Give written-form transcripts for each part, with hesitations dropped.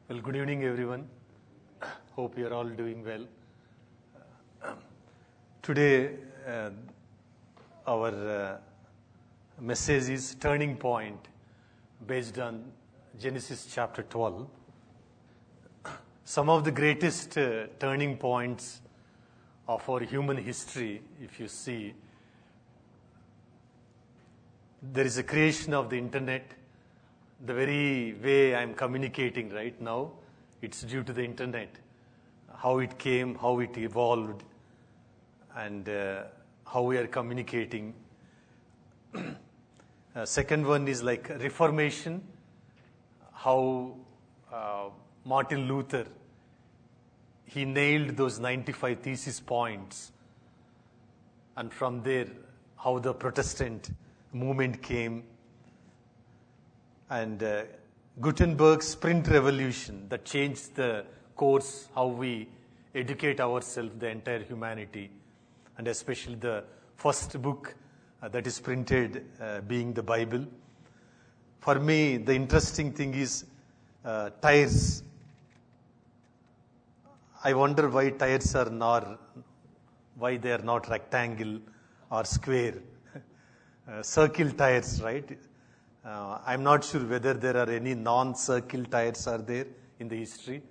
Well, good evening, everyone. Hope you're all doing well. Today, our message is Turning Point, based on Genesis chapter 12. Some of the greatest turning points of our human history, if you see, there is a creation of the internet. The very way I'm communicating right now, it's due to the internet. How it came, how it evolved, and how we are communicating. Second one is like Reformation, how Martin Luther, he nailed those 95 thesis points. And from there, how the Protestant movement came. And Gutenberg's print revolution that changed the course, how we educate ourselves, the entire humanity, and especially the first book that is printed being the Bible. For me, the interesting thing is tires. I wonder why tires are not, why they are not rectangle or square. Circle tires, right? I'm not sure whether there are any non-circle tires are there in the history.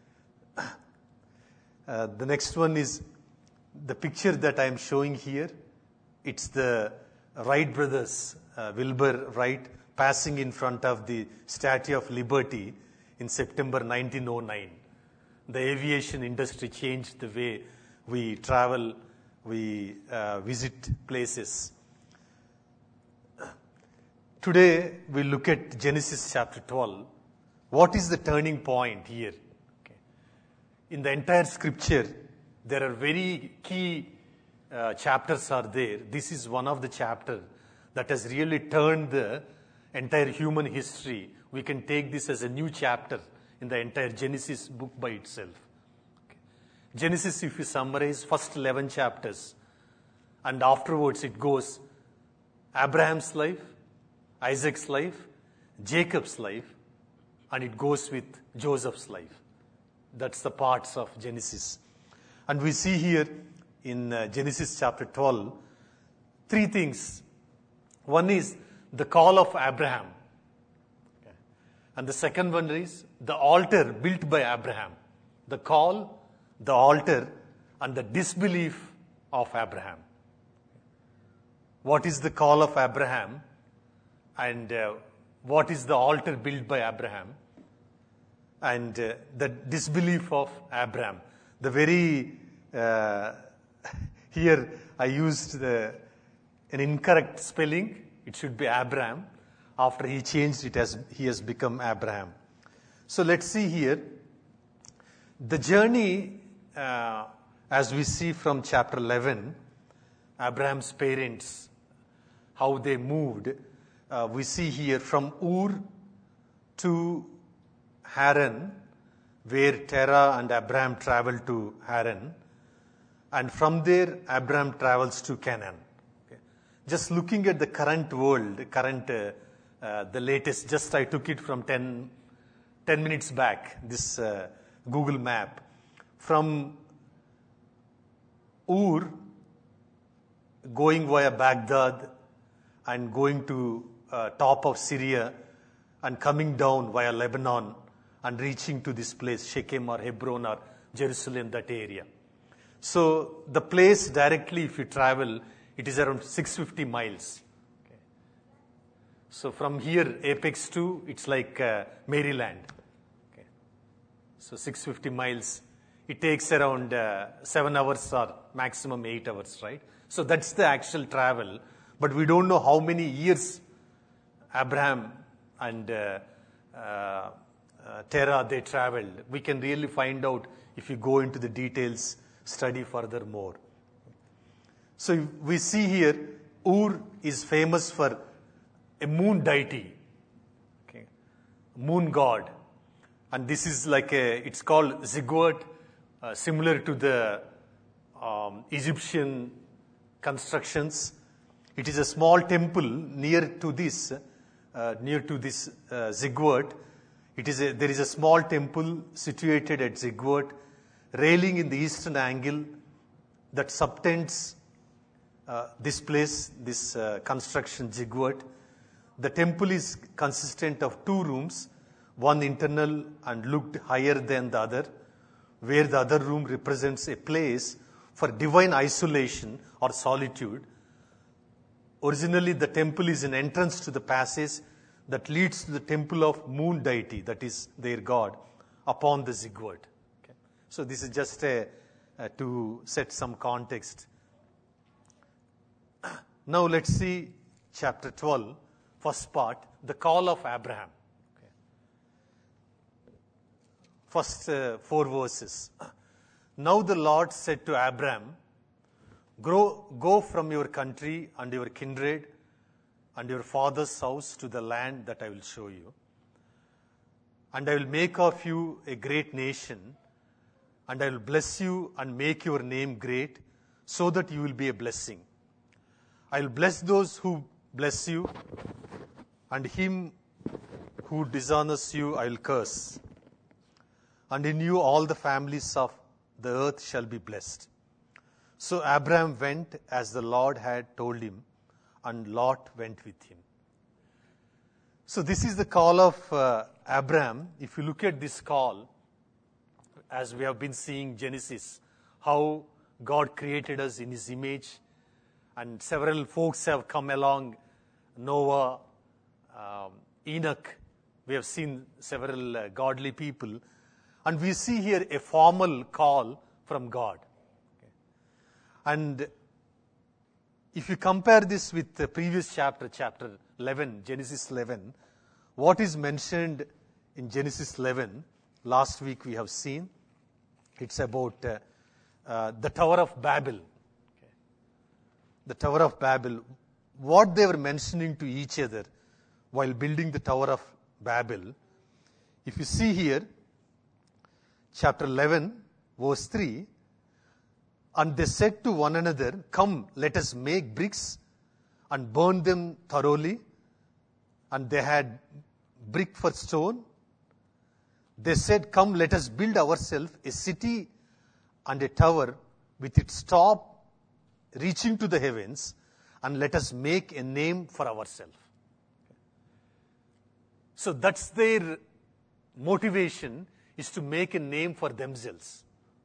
The next one is the picture that I'm showing here. It's the Wright brothers, Wilbur Wright, passing in front of the Statue of Liberty in September 1909. The aviation industry changed the way we travel, we visit places. Today, we look at Genesis chapter 12. What is the turning point here? Okay. In the entire scripture, there are very key chapters are there. This is one of the chapters that has really turned the entire human history. We can take this as a new chapter in the entire Genesis book by itself. Okay. Genesis, if you summarize, first 11 chapters, and afterwards it goes Abraham's life, Isaac's life, Jacob's life, and it goes with Joseph's life. That's the parts of Genesis. And we see here in Genesis chapter 12, three things. One is the call of Abraham. Okay. And the second one is the altar built by Abraham. The call, the altar, and the disbelief of Abraham. What is the call of Abraham? And what is the altar built by Abraham? And the disbelief of Abraham. The very, here I used an incorrect spelling. It should be Abraham. After he changed it, he has become Abraham. So let's see here. The journey, as we see from chapter 11, Abraham's parents, how they moved. We see here from Ur to Haran, where Terah and Abraham traveled to Haran. And from there, Abraham travels to Canaan. Okay. Just looking at the current world, the latest, just I took it from 10 minutes back, this Google map. From Ur, going via Baghdad and going to top of Syria and coming down via Lebanon and reaching to this place, Shechem or Hebron or Jerusalem, that area. So the place directly, if you travel, it is around 650 miles. Okay. So from here, Apex to, it's like Maryland. Okay. So 650 miles. It takes around 7 hours or maximum 8 hours, right? So that's the actual travel. But we don't know how many years Abraham and Terah, they traveled. We can really find out if you go into the details, study furthermore. So we see here, Ur is famous for a moon deity, okay, moon god. And this is like it's called ziggurat, similar to the Egyptian constructions. It is a small temple near to this ziggurat. There is a small temple situated at Ziggurat, railing in the eastern angle that subtends this place, this construction Ziggurat. The temple is consistent of 2 rooms, one internal and looked higher than the other, where the other room represents a place for divine isolation or solitude. Originally, the temple is an entrance to the passage that leads to the temple of moon deity, that is their god, upon the Ziggurat. Okay. So this is just to set some context. Now let's see chapter 12, first part, the call of Abraham. Okay. First 4 verses. Now the Lord said to Abraham, go from your country and your kindred and your father's house to the land that I will show you. And I will make of you a great nation, and I will bless you and make your name great, so that you will be a blessing. I will bless those who bless you, and him who dishonors you I will curse. And in you all the families of the earth shall be blessed. So Abraham went as the Lord had told him, and Lot went with him. So this is the call of Abraham. If you look at this call, as we have been seeing Genesis, how God created us in his image, and several folks have come along, Noah, Enoch. We have seen several godly people. And we see here a formal call from God. Okay. And if you compare this with the previous chapter, chapter 11, Genesis 11, what is mentioned in Genesis 11, last week we have seen, it's about the Tower of Babel. Okay. The Tower of Babel, what they were mentioning to each other while building the Tower of Babel. If you see here, chapter 11, verse 3, and they said to one another, come, let us make bricks and burn them thoroughly. And they had brick for stone. They said, come, let us build ourselves a city and a tower with its top reaching to the heavens, and let us make a name for ourselves. So that's their motivation, is to make a name for themselves.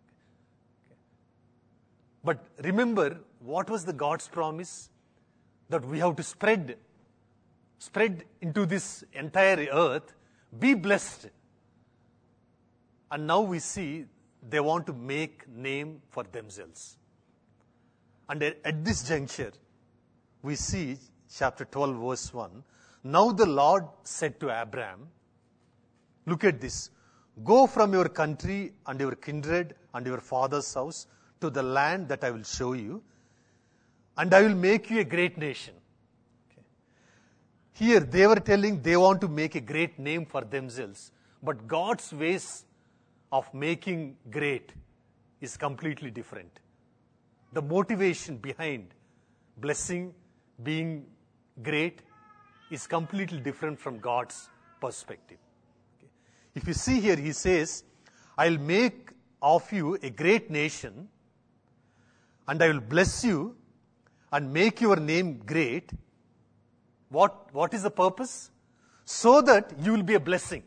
But remember, what was the God's promise? That we have to spread into this entire earth, be blessed. And now we see they want to make name for themselves. And at this juncture, we see chapter 12, verse 1. Now the Lord said to Abraham, look at this, go from your country and your kindred and your father's house to the land that I will show you, and I will make you a great nation. Okay. Here they were telling they want to make a great name for themselves, but God's ways of making great is completely different. The motivation behind blessing, being great, is completely different from God's perspective. Okay. If you see here, he says, I'll make of you a great nation, and I will bless you and make your name great. What is the purpose? So that you will be a blessing.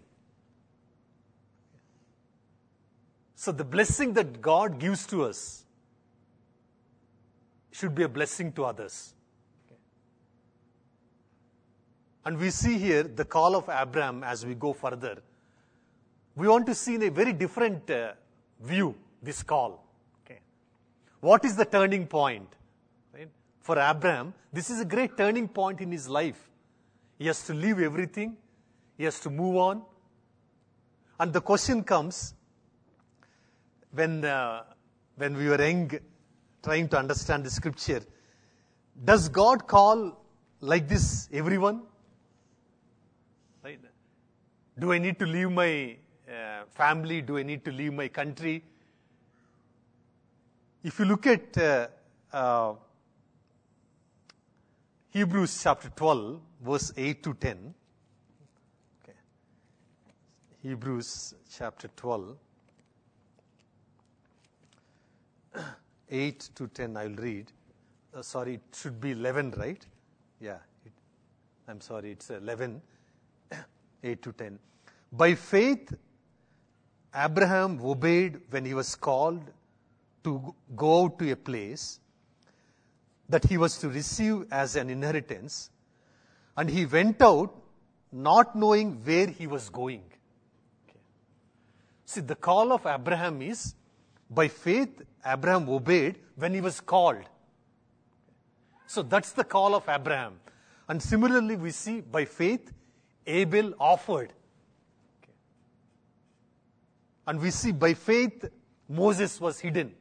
So the blessing that God gives to us should be a blessing to others. Okay. And we see here the call of Abraham as we go further. We want to see in a very different view this call. Okay. What is the turning point? Right? For Abraham, this is a great turning point in his life. He has to leave everything. He has to move on. And the question comes, when we were young, trying to understand the scripture, does God call like this everyone? Right? Do I need to leave my family? Do I need to leave my country? If you look at Hebrews chapter 12, verse 8 to 10. Okay. Hebrews chapter 12, 8 to 10 I'll read. Sorry, it should be 11, right? Yeah, I'm sorry, it's 11, 8 to 10. By faith, Abraham obeyed when he was called to go out to a place that he was to receive as an inheritance, and he went out not knowing where he was going. Okay. See, the call of Abraham is, by faith, Abraham obeyed when he was called. So that's the call of Abraham. And similarly, we see by faith, Abel offered. Okay. And we see by faith, Moses was hidden.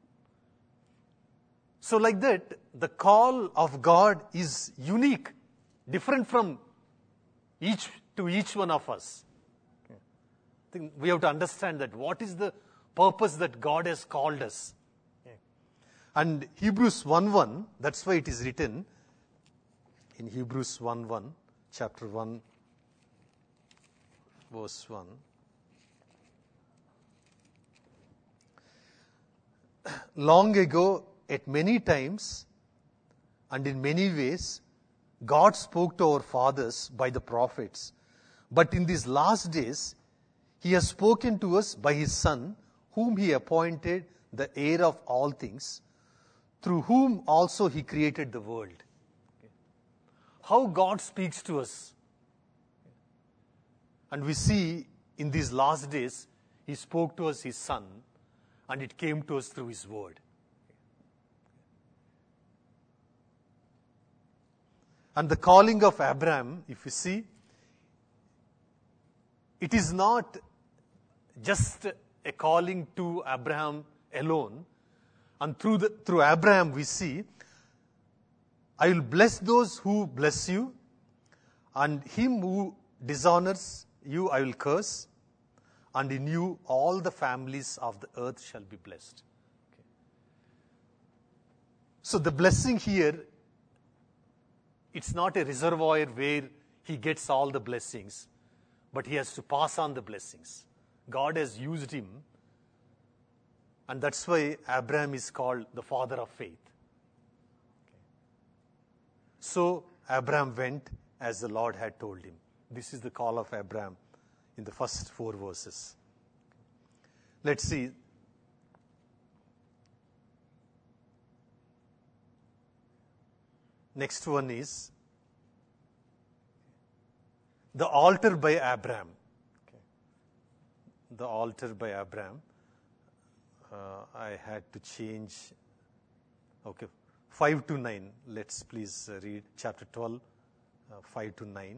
So like that, the call of God is unique, different from each one of us. Okay. I think we have to understand that what is the purpose that God has called us. Okay. And Hebrews 1:1, that's why it is written in Hebrews 1:1, chapter 1, verse 1. Long ago, at many times and in many ways, God spoke to our fathers by the prophets. But in these last days, He has spoken to us by His Son, whom He appointed the heir of all things, through whom also He created the world. How God speaks to us. And we see in these last days, He spoke to us His Son, and it came to us through His Word. And the calling of Abraham, if you see, it is not just a calling to Abraham alone. And through Abraham we see, I will bless those who bless you, and him who dishonors you I will curse, and in you all the families of the earth shall be blessed. Okay. So the blessing here, it's not a reservoir where he gets all the blessings, but he has to pass on the blessings. God has used him, and that's why Abraham is called the father of faith. Okay. So Abraham went as the Lord had told him. This is the call of Abraham in the first 4 verses. Let's see. Next one is the altar by Abraham. Okay. The altar by Abraham. I had to change. Okay, 5 to 9. Let's please read chapter 12, 5 to 9.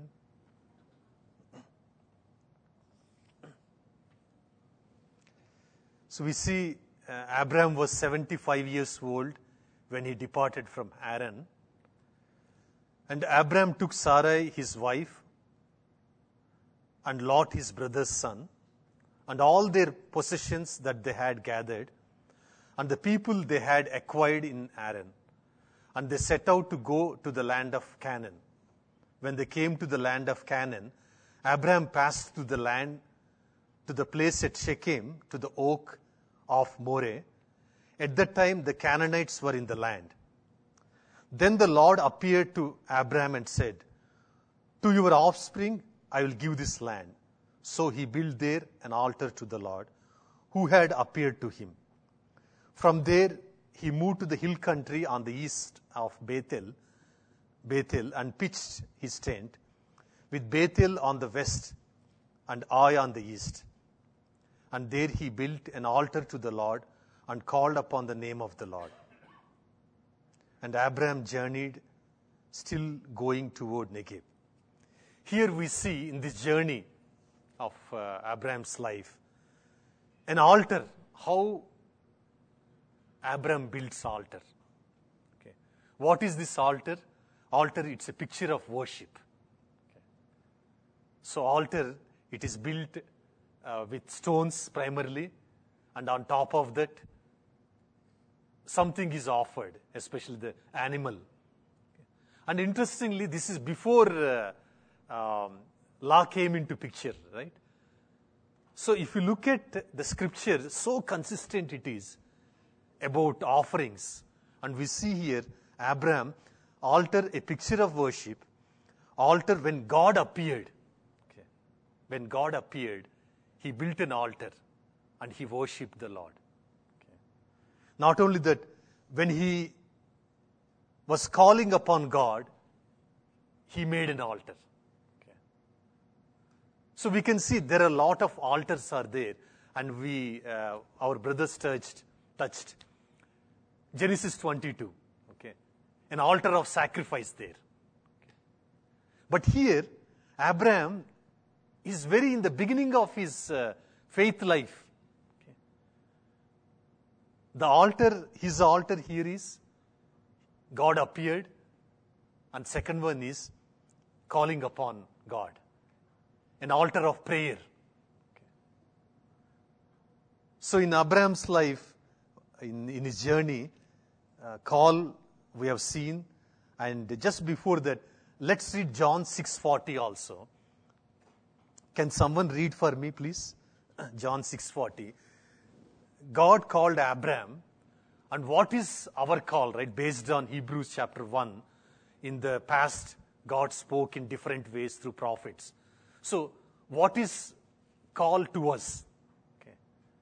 So we see Abraham was 75 years old when he departed from Haran. And Abraham took Sarai, his wife, and Lot, his brother's son, and all their possessions that they had gathered, and the people they had acquired in Haran. And they set out to go to the land of Canaan. When they came to the land of Canaan, Abraham passed through the land to the place at Shechem, to the oak of Moreh. At that time, the Canaanites were in the land. Then the Lord appeared to Abraham and said, "To your offspring I will give this land." So he built there an altar to the Lord, who had appeared to him. From there, he moved to the hill country on the east of Bethel, and pitched his tent, with Bethel on the west and Ai on the east. And there he built an altar to the Lord and called upon the name of the Lord. And Abraham journeyed, still going toward Negev. Here we see in this journey of Abraham's life, an altar, how Abraham builds altar. Okay. What is this altar? Altar, it's a picture of worship. Okay. So altar, it is built with stones primarily, and on top of that, something is offered, especially the animal. Okay. And interestingly, this is before law came into picture, right? So if you look at the scripture, so consistent it is about offerings. And we see here, Abraham, altar, a picture of worship, altar when God appeared. Okay. When God appeared, he built an altar and he worshipped the Lord. Okay. Not only that, when he was calling upon God, he made an altar. Okay. So we can see there are a lot of altars are there, and we, our brothers touched Genesis 22. Okay, an altar of sacrifice there. Okay. But here, Abraham is very in the beginning of his faith life. Okay. The altar, his altar here is God appeared, and second one is calling upon God. An altar of prayer. Okay. So in Abraham's life, in his journey, call we have seen, and just before that, let's read John 6:40 also. Can someone read for me, please? John 6:40. God called Abraham, and what is our call, right? Based on Hebrews chapter 1. In the past, God spoke in different ways through prophets. So, what is called to us? Okay.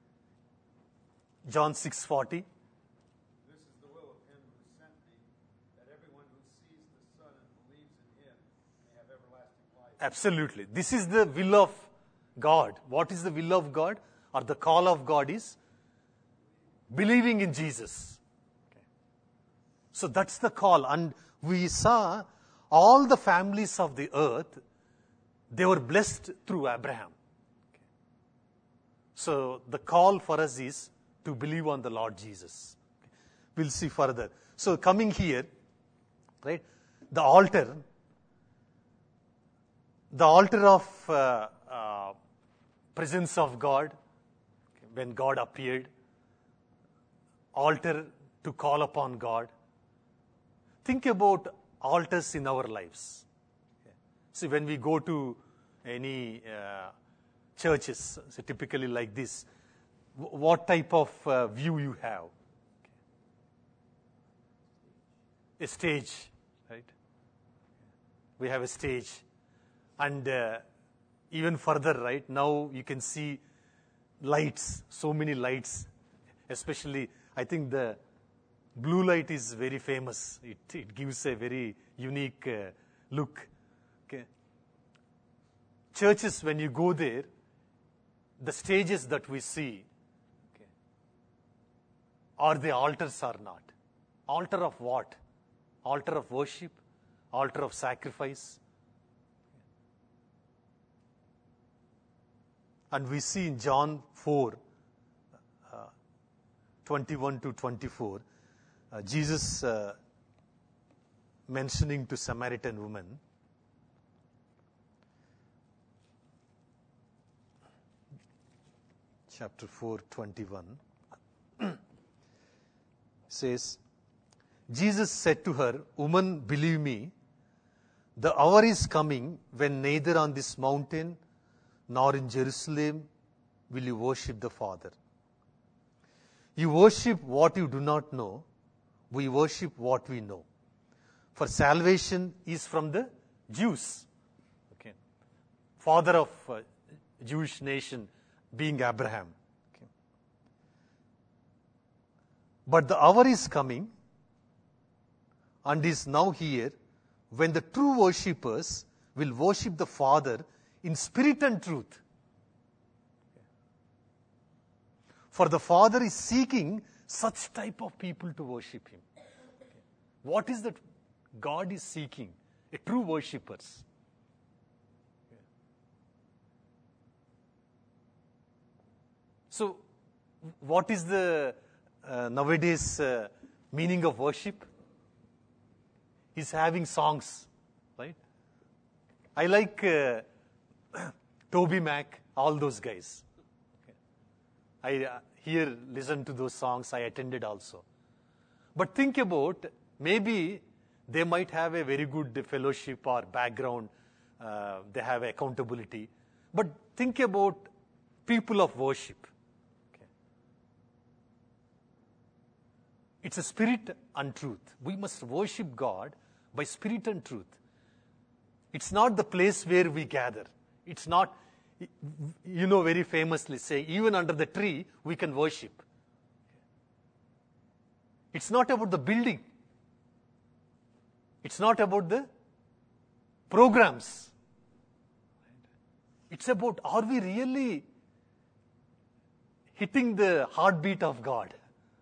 John 6:40. This is the will of him who sent me, that everyone who sees the Son and believes in him may have everlasting life. Absolutely. This is the will of God. What is the will of God, or the call of God is believing in Jesus. Okay. So that's the call. And we saw all the families of the earth, they were blessed through Abraham. Okay. So the call for us is to believe on the Lord Jesus. Okay. We'll see further. So coming here, right, the altar of presence of God, okay, when God appeared, altar to call upon God. Think about altars in our lives. Okay. See, when we go to any churches, so typically like this, what type of view you have? Okay. A stage, right? We have a stage. And even further, right, now you can see lights, so many lights, especially I think the blue light is very famous. It gives a very unique look. Okay. Churches, when you go there, the stages that we see, okay, are the altars or not? Altar of what? Altar of worship? Altar of sacrifice? And we see in John 4, 21 to 24, Jesus mentioning to Samaritan woman, chapter 4, 21, says, Jesus said to her, "Woman, believe me, the hour is coming when neither on this mountain nor in Jerusalem will you worship the Father. You worship what you do not know. We worship what we know. For salvation is from the Jews." Okay. Father of Jewish nation being Abraham. Okay. But the hour is coming and is now here when the true worshippers will worship the Father in spirit and truth. For the Father is seeking such type of people to worship him. Okay. What is that God is seeking? A true worshippers. Okay. So, what is the nowadays meaning of worship? Is having songs, right? I like Toby Mac, all those guys. I listen to those songs, I attended also. But think about, maybe they might have a very good fellowship or background, they have accountability. But think about people of worship. Okay. It's a spirit and truth. We must worship God by spirit and truth. It's not the place where we gather. It's not, very famously say, even under the tree, we can worship. It's not about the building. It's not about the programs. It's about, are we really hitting the heartbeat of God?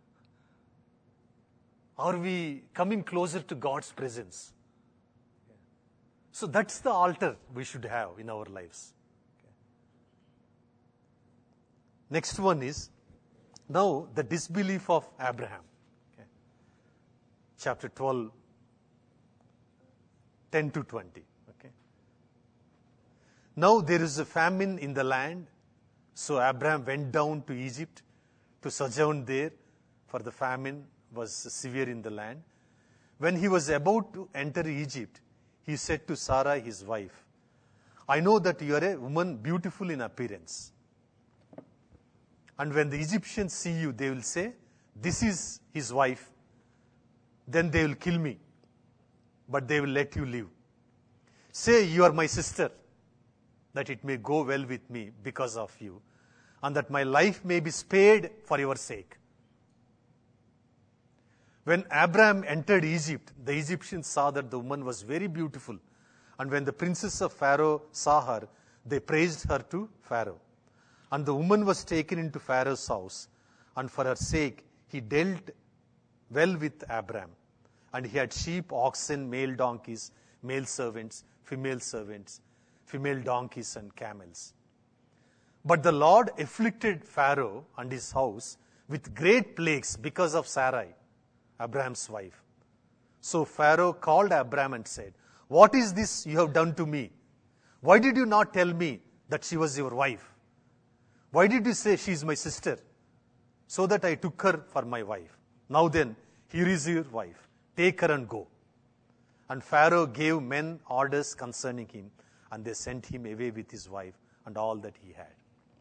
Are we coming closer to God's presence? So that's the altar we should have in our lives. Next one is, now the disbelief of Abraham. Chapter 12, 10 to 20. Okay. Now there is a famine in the land, so Abraham went down to Egypt to sojourn there, for the famine was severe in the land. When he was about to enter Egypt, he said to Sarah, his wife, I know that you are a woman beautiful in appearance. And when the Egyptians see you, they will say, this is his wife. Then they will kill me, but they will let you live. Say, you are my sister, that it may go well with me because of you, and that my life may be spared for your sake. When Abraham entered Egypt, the Egyptians saw that the woman was very beautiful. And when the princes of Pharaoh saw her, they praised her to Pharaoh. And the woman was taken into Pharaoh's house, and for her sake he dealt well with Abraham. And he had sheep, oxen, male donkeys, male servants, female donkeys and camels. But the Lord afflicted Pharaoh and his house with great plagues because of Sarai, Abraham's wife. So Pharaoh called Abraham and said, what is this you have done to me? Why did you not tell me that she was your wife? Why did you say she is my sister? So that I took her for my wife. Now then, here is your wife. Take her and go. And Pharaoh gave men orders concerning him, and they sent him away with his wife and all that he had.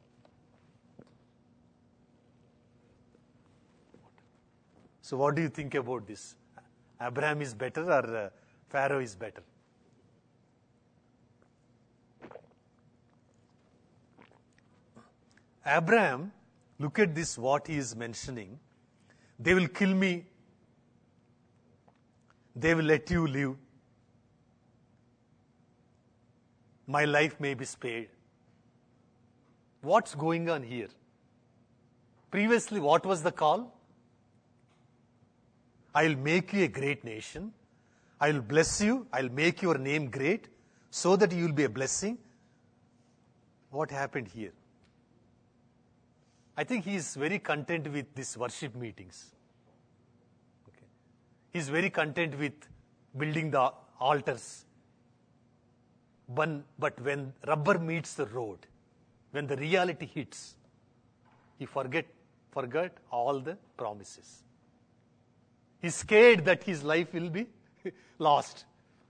So what do you think about this? Abraham is better or Pharaoh is better? Abraham, look at this, what he is mentioning. They will kill me. They will let you live. My life may be spared. What's going on here? Previously, what was the call? I'll make you a great nation. I'll bless you. I'll make your name great so that you will be a blessing. What happened here? I think he is very content with these worship meetings. Okay. He is very content with building the altars. But when rubber meets the road, when the reality hits, he forgot all the promises. He's scared that his life will be lost.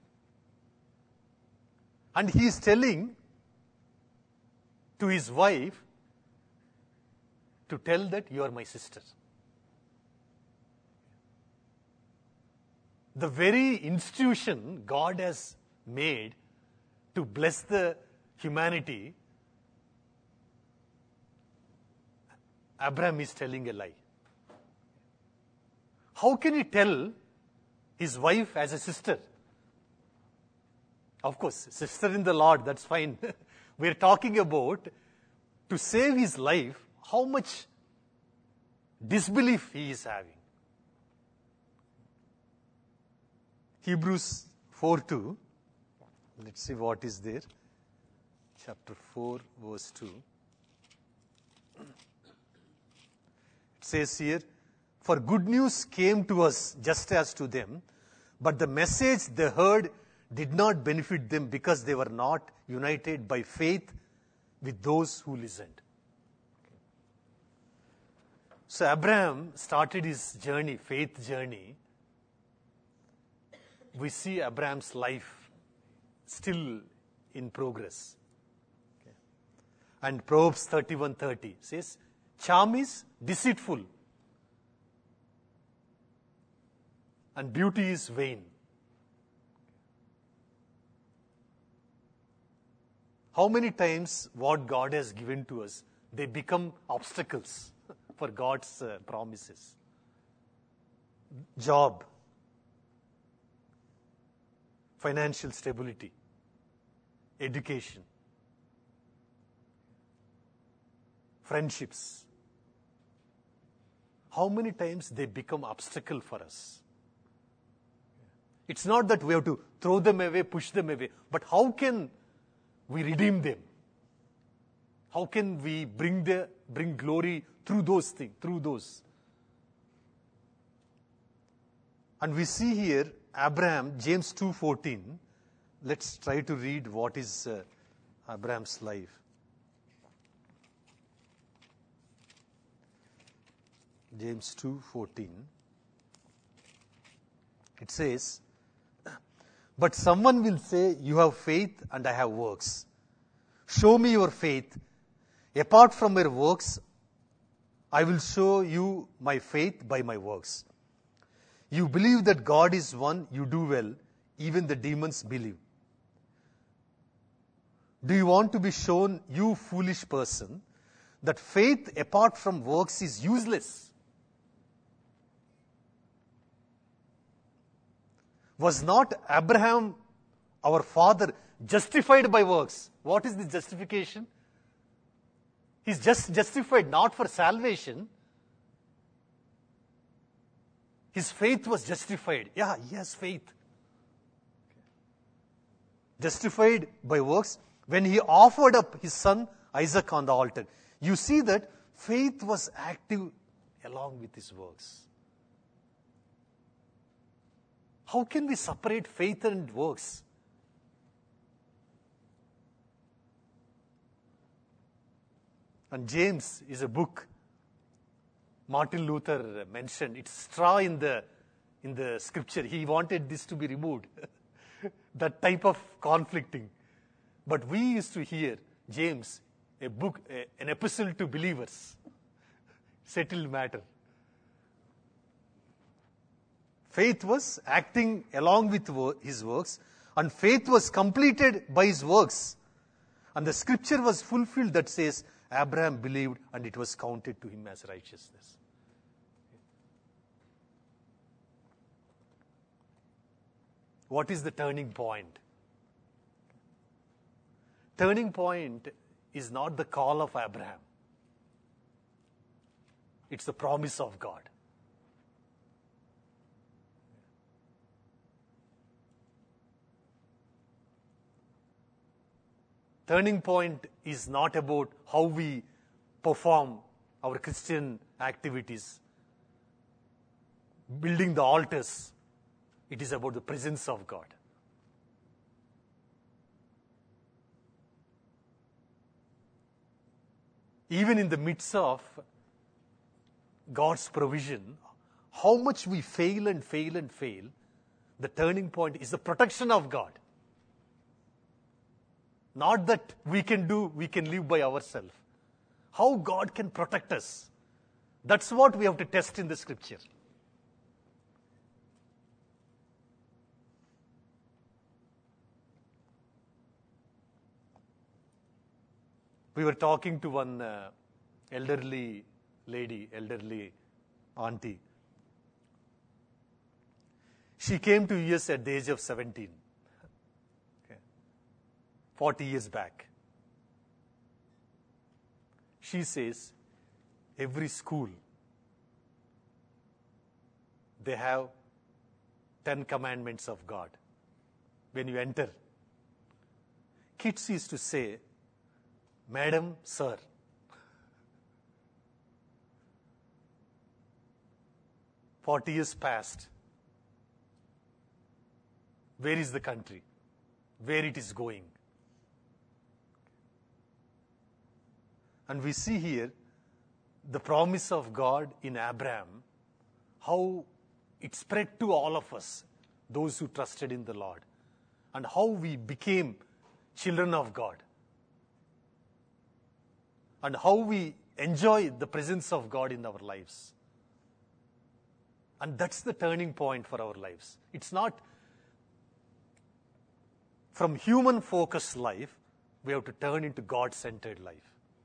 And he is telling to his wife to tell that you are my sister. The very institution God has made to bless the humanity, Abraham is telling a lie. How can he tell his wife as a sister? Of course, sister in the Lord, that's fine. We're talking about to save his life, how much disbelief he is having. Hebrews 4:2. Let's see what is there. Chapter 4, verse 2. It says here, for good news came to us just as to them, but the message they heard did not benefit them because they were not united by faith with those who listened. So Abraham started his journey, faith journey. We see Abraham's life still in progress. Okay. And Proverbs 31:30 says, charm is deceitful and beauty is vain. How many times what God has given to us, they become obstacles for God's promises? Job, financial stability, education, friendships. How many times they become obstacle for us? It's not that we have to throw them away, push them away, but how can we redeem them? How can we bring glory through those things, through those? And we see here Abraham, James 2:14. Let's try to read what is Abraham's life. James 2:14. It says, but someone will say, you have faith and I have works. Show me your faith. Apart from your works, I will show you my faith by my works. You believe that God is one, you do well. Even the demons believe. Do you want to be shown, you foolish person, that faith apart from works is useless? Was not Abraham, our father, justified by works? What is the justification? He's just justified not for salvation. His faith was justified. Yeah, he has faith. Justified by works when he offered up his son Isaac on the altar. You see that faith was active along with his works. How can we separate faith and works? And James is a book Martin Luther mentioned. It's straw in the scripture. He wanted this to be removed. That type of conflicting. But we used to hear James, a book, an epistle to believers. Settled matter. Faith was acting along with his works, and faith was completed by his works. And the scripture was fulfilled that says, Abraham believed and it was counted to him as righteousness. What is the turning point? Turning point is not the call of Abraham. It's the promise of God. Turning point is not about how we perform our Christian activities, building the altars. It is about the presence of God. Even in the midst of God's provision, how much we fail and fail and fail, the turning point is the protection of God. Not that we can live by ourselves. How God can protect us. That's what we have to test in the scripture. We were talking to one elderly lady, elderly auntie. She came to US at the age of 17. 40 years back. She says, every school, they have 10 commandments of God. When you enter, kids used to say, Madam, Sir. "40 years passed. Where is the country? Where it is going?" And we see here the promise of God in Abraham, how it spread to all of us, those who trusted in the Lord, and how we became children of God. and how we enjoy the presence of God in our lives. And that's the turning point for our lives. It's not from human-focused life, we have to turn into God-centered life.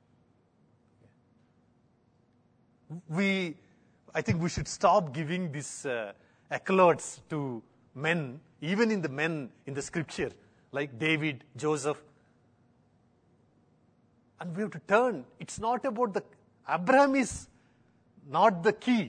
I think we should stop giving these accolades to men, even in the men in the scripture, like David, Joseph. And we have to turn. It's not about Abraham is not the key.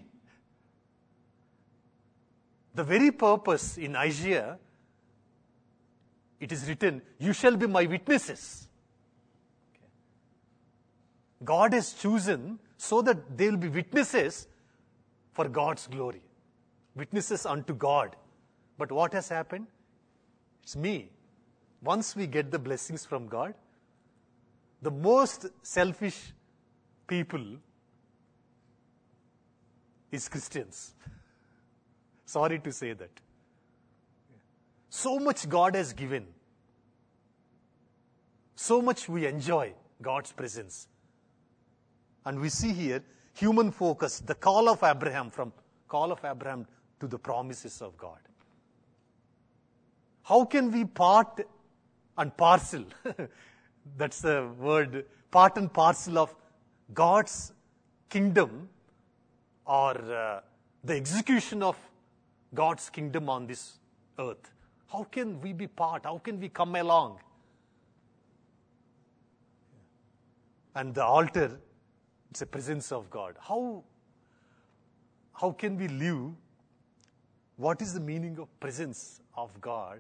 The very purpose in Isaiah, it is written, you shall be my witnesses. Okay. God has chosen so that they will be witnesses for God's glory. Witnesses unto God. But what has happened? It's me. Once we get the blessings from God, the most selfish people is Christians. Sorry to say that. So much God has given. So much we enjoy God's presence. And we see here human focus, the call of Abraham, from call of Abraham to the promises of God. How can we part and parcel? That's the word, part and parcel of God's kingdom, or the execution of God's kingdom on this earth. How can we be part? How can we come along? And the altar, it's a presence of God. How can we live? What is the meaning of presence of God?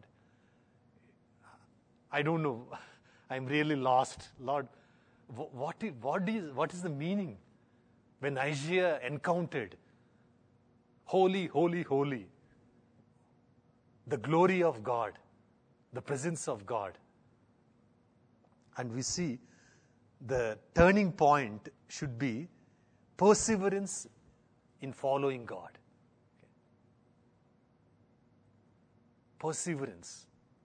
I don't know. I'm really lost. Lord, what is the meaning when Isaiah encountered holy, holy, holy, the glory of God, the presence of God? And we see the turning point should be perseverance in following God. Okay. Perseverance.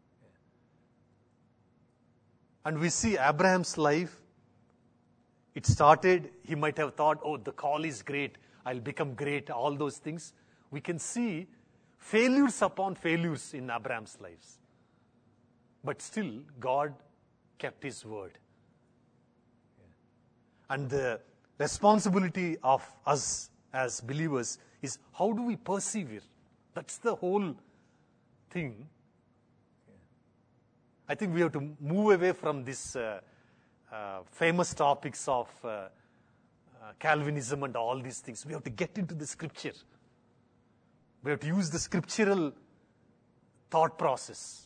And we see Abraham's life. It started, he might have thought, oh, the call is great, I'll become great, all those things. We can see failures upon failures in Abraham's lives. But still, God kept his word. And the responsibility of us as believers is, how do we persevere? That's the whole thing. I think we have to move away from this famous topics of Calvinism and all these things. We have to get into the scripture. We have to use the scriptural thought process.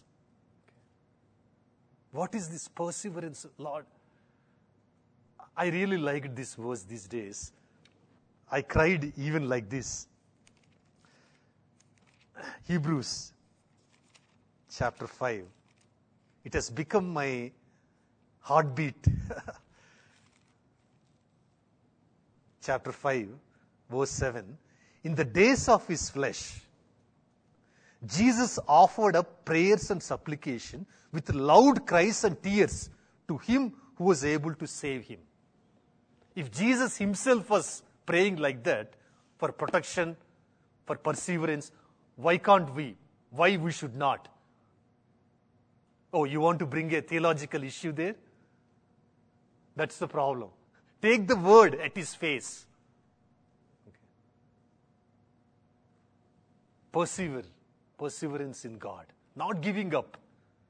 What is this perseverance, Lord? I really liked this verse these days. I cried even like this. Hebrews chapter 5. It has become my heartbeat. Chapter 5, verse 7. In the days of his flesh, Jesus offered up prayers and supplication with loud cries and tears to him who was able to save him. If Jesus himself was praying like that for protection, for perseverance, why can't we? Why we should not? Oh, you want to bring a theological issue there? That's the problem. Take the word at his face. Okay. Persevere. Perseverance in God. Not giving up.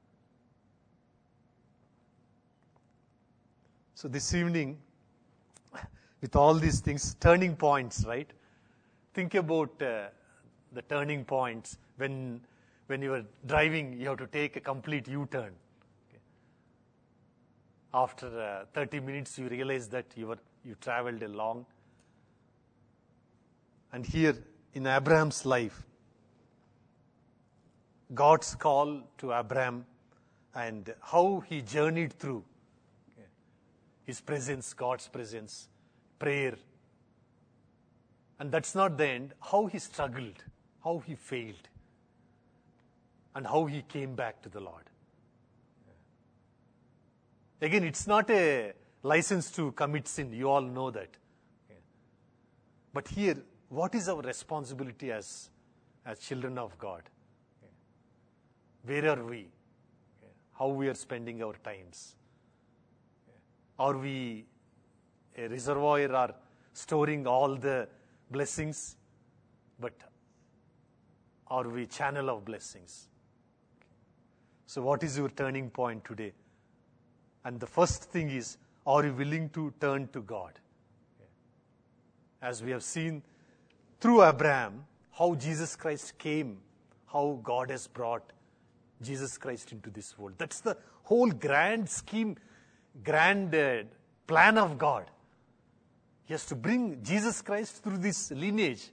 So this evening, with all these things, turning points, right? Think about the turning points. When you are driving, you have to take a complete U-turn. Okay. After 30 minutes, you realize that you traveled a long. And here in Abraham's life, God's call to Abraham and how he journeyed through his presence, God's presence, prayer. And that's not the end. How he struggled, how he failed, and how he came back to the Lord. Again, it's not a license to commit sin. You all know that. Okay. But here, what is our responsibility as children of God? Okay. Where are we? Okay. How we are spending our times? Okay. Are we a reservoir or storing all the blessings? But are we channel of blessings? Okay. So what is your turning point today? And the first thing is, are you willing to turn to God? Okay. As we have seen through Abraham, how Jesus Christ came, how God has brought Jesus Christ into this world. That's the whole grand scheme, grand plan of God. He has to bring Jesus Christ through this lineage.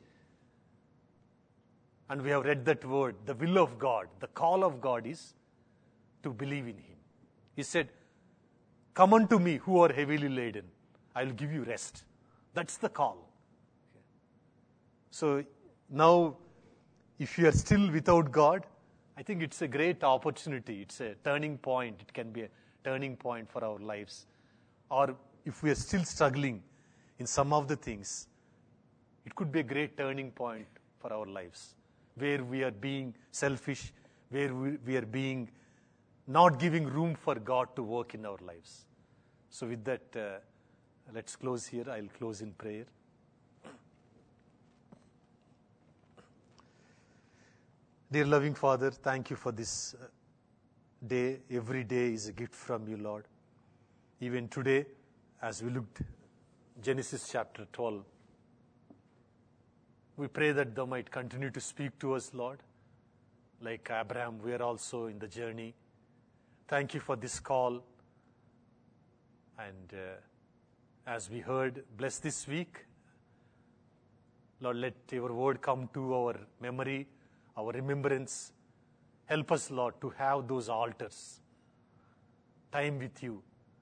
And we have read that word, the will of God, the call of God is to believe in Him. He said, come unto me who are heavily laden. I will give you rest. That's the call. Okay. So now, if you are still without God, I think it's a great opportunity. It's a turning point. It can be a turning point for our lives. Or if we are still struggling in some of the things, it could be a great turning point for our lives, where we are being selfish, where we are being not giving room for God to work in our lives. So with that, let's close here. I'll close in prayer. Dear loving Father, thank you for this day. Every day is a gift from you, Lord. Even today, as we looked Genesis chapter 12, we pray that thou might continue to speak to us, Lord. Like Abraham, we are also in the journey. Thank you for this call. And as we heard, bless this week. Lord, let your word come to our memory, our remembrance. Help us, Lord, to have those altars. Time with you.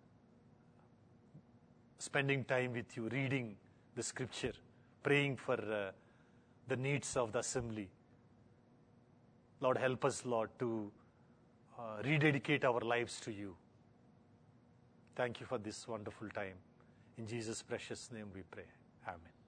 Spending time with you, reading the scripture, praying for the needs of the assembly. Lord, help us, Lord, to rededicate our lives to you. Thank you for this wonderful time. In Jesus' precious name we pray. Amen.